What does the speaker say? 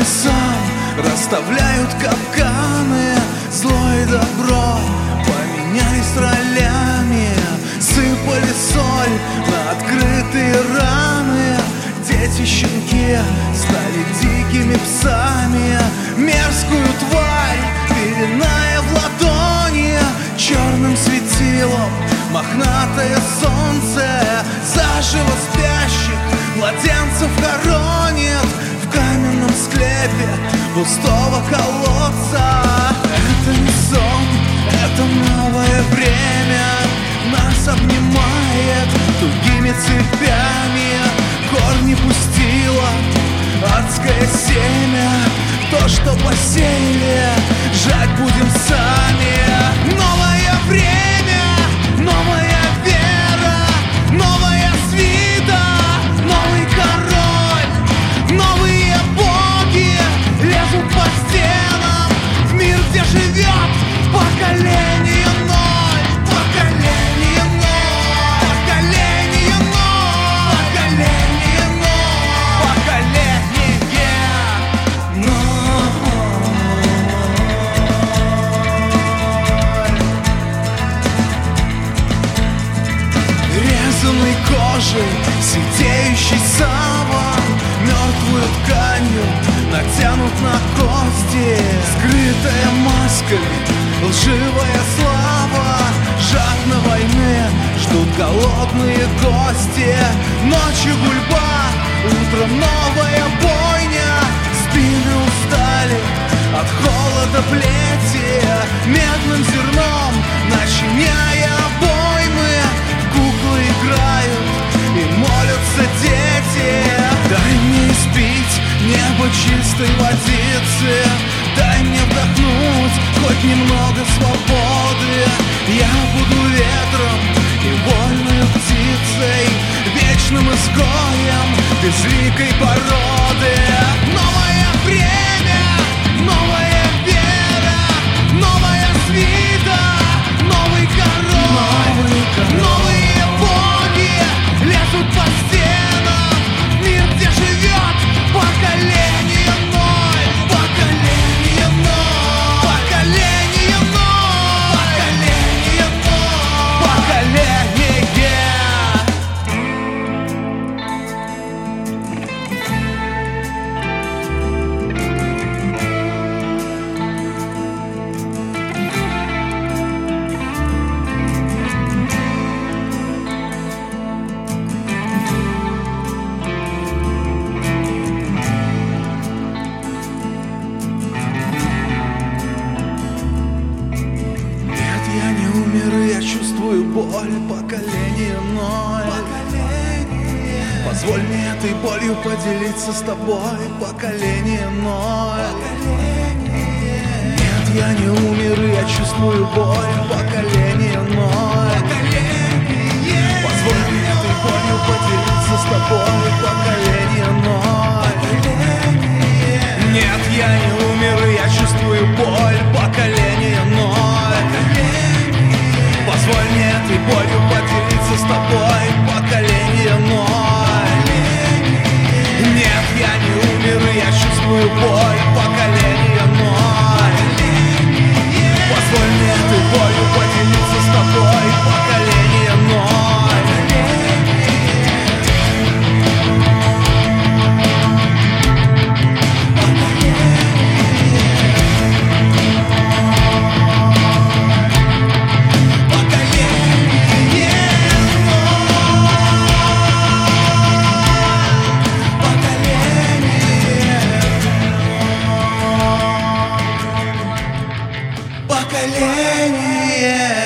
и сам расставляют капканы. Зло и добро поменялись ролями, сыпали соль на открытые раны. Дети-щенки стали дикими псами, мерзкую тварь пеленая в ладони. Черным светилом мохнатое солнце заживо спящих младенцев хоронит в каменном склепе пустого колодца. Это не сон, это новое время нас обнимает тугими цепями. Корни пустило адское семя, то, что посеяли, жать будем сами. Новое время, новая вера, новая свита, новый король, новые боги лезут по стенам в мир, где живет поколение ноль, поколение ноль, поколение ноль, поколение ноль, поколение ноль. Резаной кожей, сидеющий саван, мертвую тканью натянут на кости. Скрытая масками лживая слава, жадно войны ждут голодные гости. Ночью гульба, утром новая бойня, спины устали от холода плети. Медным зерном начиняя обоймы, куклы играют и молятся дети. Дай мне испить небо чистой водицы, дай мне вдохнуть хоть немного свободы. Я буду ветром и вольной птицей, вечным изгоем безликой породы. Новое время, новая вера, новая свита, новый король, новые боги лезут по стенам в мир, где живет поколение ноль, поколение ноль, поколение ноль, поколение ноль, поколение. Нет, я не умер, и я чувствую боль, поколение ноль. Позволь мне этой болью поделиться с тобой, поколение ноль. Нет, я не умер, и я чувствую боль, поколение ноль. Позволь мне этой болью поделиться с тобой, поколение ноль. Нет, я не умер, и я чувствую боль, поколение ноль. Позволь мне этой болью поделиться с тобой, поколение ноль. Нет, я не умер, и я чувствую боль, поколение ноль. Позволь мне этой болью поделиться с тобой, поколение ноль. Поколение